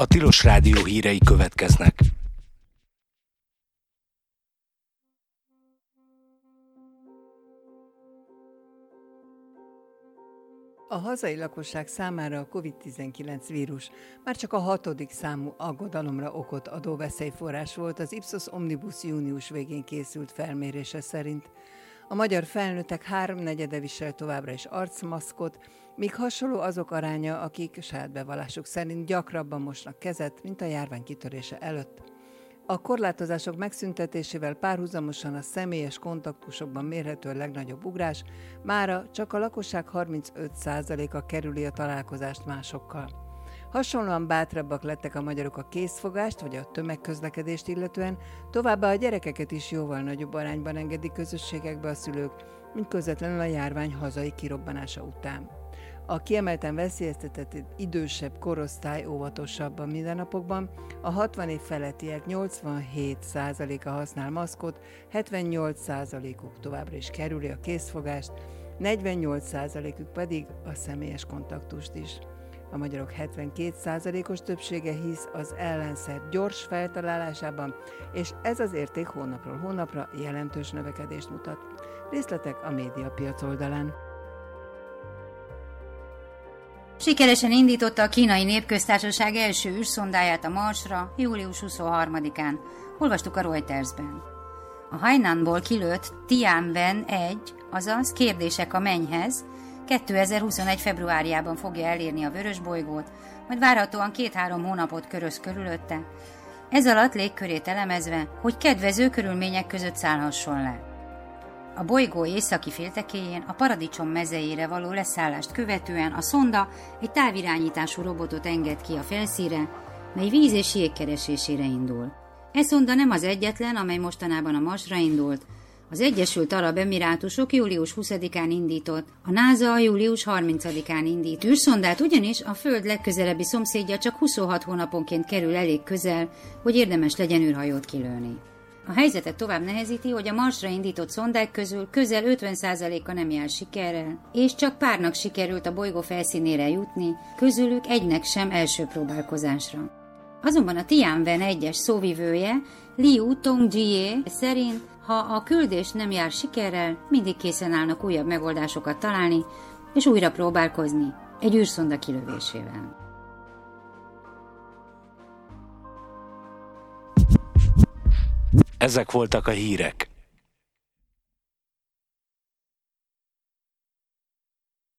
A Tilos Rádió hírei következnek. A hazai lakosság számára a COVID-19 vírus már csak a 6. számú aggodalomra okot adó veszélyforrás volt az Ipsos Omnibus június végén készült felmérése szerint. A magyar felnőttek 3/4 visel továbbra is arcmaszkot, míg hasonló azok aránya, akik saját bevallásuk szerint gyakrabban mosnak kezet, mint a járvány kitörése előtt. A korlátozások megszüntetésével párhuzamosan a személyes kontaktusokban mérhető legnagyobb ugrás, mára csak a lakosság 35%-a kerüli a találkozást másokkal. Hasonlóan bátrabbak lettek a magyarok a készfogást vagy a tömegközlekedést illetően, továbbá a gyerekeket is jóval nagyobb arányban engedik közösségekbe a szülők, mint közvetlenül a járvány hazai kirobbanása után. A kiemelten veszélyeztetett idősebb korosztály óvatosabb a mindennapokban, a 60 év felettiek 87%-a használ maszkot, 78%-uk továbbra is kerüli a készfogást, 48%-uk pedig a személyes kontaktust is. A magyarok 72%-os többsége hisz az ellenszer gyors feltalálásában, és ez az érték hónapról hónapra jelentős növekedést mutat. Részletek a Médiapiac oldalán. Sikeresen indította a Kínai Népköztársaság első űrszondáját a Marsra július 23-án. Olvastuk a Reutersben. A Hainanból kilőtt Tianwen-1, azaz Kérdések a mennyhez, 2021. februárjában fogja elérni a vörösbolygót, majd várhatóan 2-3 hónapot köröz körülötte. Ez alatt légkörét elemezve, hogy kedvező körülmények között szállhasson le. A bolygó északi féltekéjén a Paradicsom mezejére való leszállást követően a szonda egy távirányítású robotot enged ki a felszínre, mely víz és jég keresésére indul. E szonda nem az egyetlen, amely mostanában a Marsra indult. Az Egyesült Arab Emirátusok július 20-án indított, a NASA július 30-án indít űrszondát, ugyanis a Föld legközelebbi szomszédja csak 26 hónaponként kerül elég közel, hogy érdemes legyen űrhajót kilőni. A helyzetet tovább nehezíti, hogy a Marsra indított szondák közül közel 50%-a nem jár sikerrel, és csak párnak sikerült a bolygó felszínére jutni, közülük egynek sem első próbálkozásra. Azonban a Tianwen-1-es szóvivője, Liu Tongjie szerint, ha a küldés nem jár sikerrel, mindig készen állnak újabb megoldásokat találni, és újra próbálkozni egy űrszonda kilövésével. Ezek voltak a hírek.